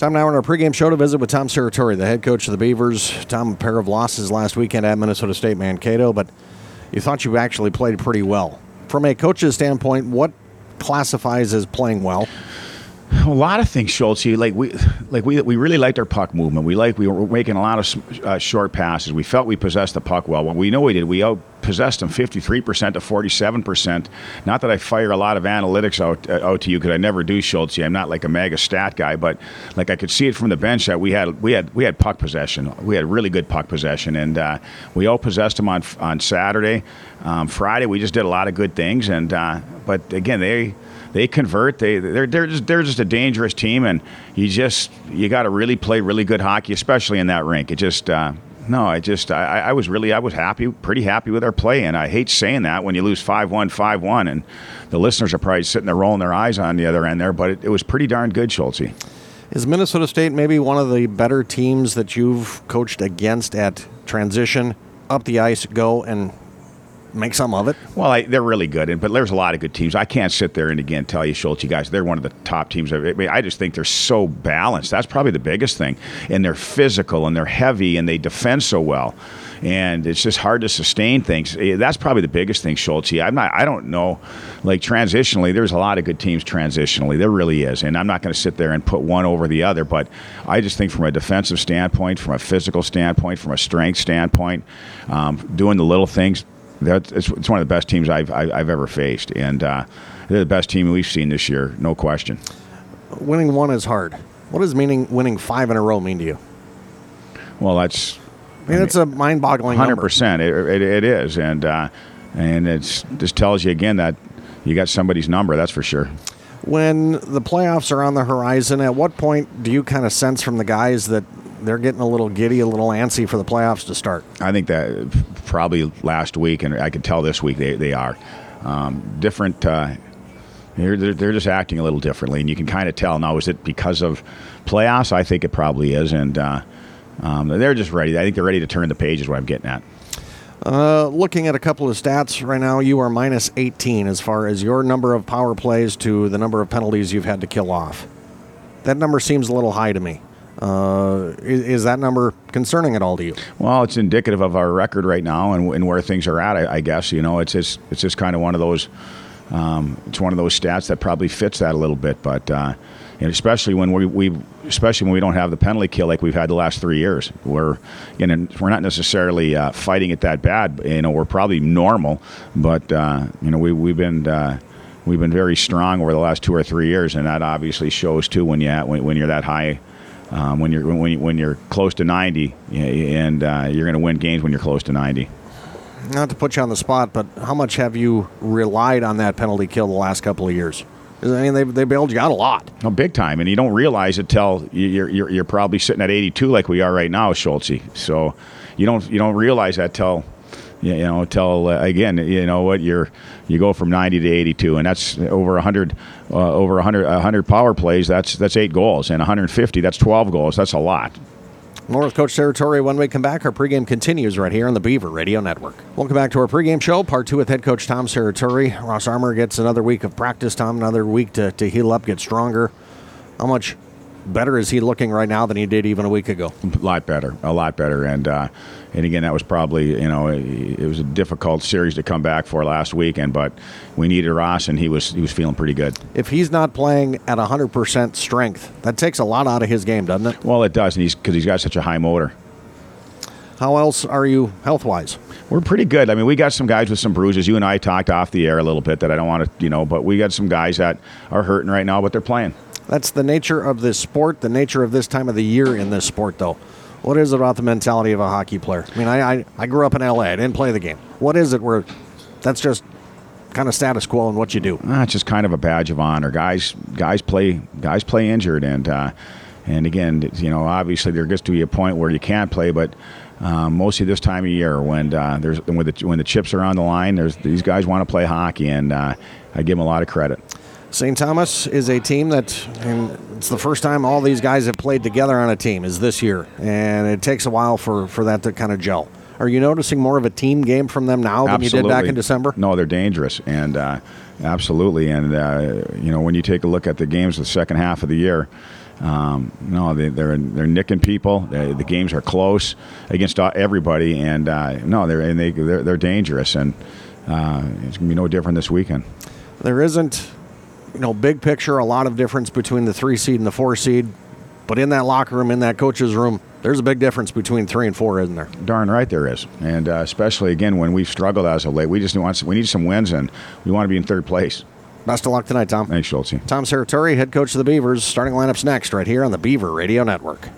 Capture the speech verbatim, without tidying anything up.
Time now in our pregame show to visit with Tom Serratore, the head coach of the Beavers. Tom, a pair of losses last weekend at Minnesota State Mankato, but you thought you actually played pretty well. From a coach's standpoint, what classifies as playing well? A lot of things, Schultz. Like we, like we, we really liked our puck movement. We like we were making a lot of uh, short passes. We felt we possessed the puck well. Well, we know we did. We out possessed them fifty-three percent to forty-seven percent. Not that I fire a lot of analytics out uh, out to you, because I never do, Schultz. I'm not like a mega stat guy, but like I could see it from the bench that we had we had we had puck possession. We had really good puck possession, and uh, we out possessed them on on Saturday. Um, Friday we just did a lot of good things, and uh, but again they. They convert. They they're they're just they're just a dangerous team, and you just you got to really play really good hockey, especially in that rink. It just uh, no, I just I, I was really I was happy, pretty happy with our play, and I hate saying that when you lose five one, five one, and the listeners are probably sitting there rolling their eyes on the other end there, but it, it was pretty darn good, Schultz. Is Minnesota State maybe one of the better teams that you've coached against at transition, up the ice, go and make some of it? Well, I, they're really good, but there's a lot of good teams. I can't sit there and again tell you, Schultz, you guys, they're one of the top teams. I, mean, I just think they're so balanced. That's probably the biggest thing. And they're physical, and they're heavy, and they defend so well. And it's just hard to sustain things. That's probably the biggest thing, Schultz. I'm not. I don't know. Like transitionally, there's a lot of good teams transitionally. There really is. And I'm not going to sit there and put one over the other. But I just think from a defensive standpoint, from a physical standpoint, from a strength standpoint, um, doing the little things. That, it's, it's one of the best teams I've, I've ever faced, and uh, they're the best team we've seen this year, no question. Winning one is hard. What does meaning winning five in a row mean to you? Well, that's I mean, it's a mind-boggling one hundred percent. Number. It, it, it is, and uh, and it just tells you again that you got somebody's number. That's for sure. When the playoffs are on the horizon, at what point do you kind of sense from the guys that they're getting a little giddy, a little antsy for the playoffs to start? I think that probably last week, and I could tell this week they, they are. Um, different, uh, they're, they're just acting a little differently, and you can kind of tell. Now, is it because of playoffs? I think it probably is, and uh, um, they're just ready. I think they're ready to turn the page is what I'm getting at. Uh, looking at a couple of stats right now, you are minus eighteen as far as your number of power plays to the number of penalties you've had to kill off. That number seems a little high to me. Uh, is, is that number concerning at all to you? Well, it's indicative of our record right now and, and where things are at. I, I guess you know it's just, it's just kind of one of those. Um, it's one of those stats that probably fits that a little bit, but uh, and especially when we, we especially when we don't have the penalty kill like we've had the last three years. We're you know we're not necessarily uh, fighting it that bad. You know we're probably normal, but uh, you know we we've been. Uh, We've been very strong over the last two or three years, and that obviously shows too when you when, when you're that high. Um, when you're when, you, when you're close to ninety, and uh, you're going to win games when you're close to ninety. Not to put you on the spot, but how much have you relied on that penalty kill the last couple of years? I mean, they they bailed you out a lot. Oh, big time, and you don't realize it till you're you're, you're probably sitting at eighty-two like we are right now, Schultz. So you don't you don't realize that till. You know, till uh, again, you know what you're, you go from ninety to eighty-two, and that's over a hundred, uh, over a hundred, a hundred power plays. That's that's eight goals, and one hundred fifty. That's twelve goals. That's a lot. More with Coach Serratore when we come back. Our pregame continues right here on the Beaver Radio Network. Welcome back to our pregame show, part two with head coach Tom Serratore. Ross Armour gets another week of practice. Tom, another week to to heal up, get stronger. How much better is he looking right now than he did even a week ago? A lot better, a lot better, and. Uh, And again, that was probably, you know, it was a difficult series to come back for last weekend, but we needed Ross, and he was he was feeling pretty good. If he's not playing at one hundred percent strength, that takes a lot out of his game, doesn't it? Well, it does, and he's because he's got such a high motor. How else are you health-wise? We're pretty good. I mean, we got some guys with some bruises. You and I talked off the air a little bit that I don't want to, you know, but we got some guys that are hurting right now, but they're playing. That's the nature of this sport, the nature of this time of the year in this sport, though. What is it about the mentality of a hockey player? I mean, I, I, I grew up in L A. I didn't play the game. What is it where that's just kind of status quo in what you do? Uh, it's just kind of a badge of honor. Guys guys play guys play injured, and uh, and again, you know, obviously there gets to be a point where you can't play, but um, mostly this time of year when uh, there's when the when the chips are on the line, there's these guys want to play hockey, and uh, I give them a lot of credit. Saint Thomas is a team that, and it's the first time all these guys have played together on a team is this year, and it takes a while for, for that to kind of gel. Are you noticing more of a team game from them now than Absolutely. you did back in December? No, they're dangerous, and uh, absolutely. And, uh, you know, when you take a look at the games the second half of the year, Um, no, they, they're they're nicking people. They, the games are close against everybody, and uh, no, they're and they they're, they're dangerous, and uh, it's gonna be no different this weekend. There isn't, you know, big picture, a lot of difference between the three seed and the four seed, but in that locker room, in that coach's room, there's a big difference between three and four, isn't there? Darn right there is, and uh, especially again when we've struggled as of late, we just want we need some wins, and we want to be in third place. Best of luck tonight, Tom. Thanks, Schultze. Tom Serratore, head coach of the Beavers. Starting lineups next, right here on the Beaver Radio Network.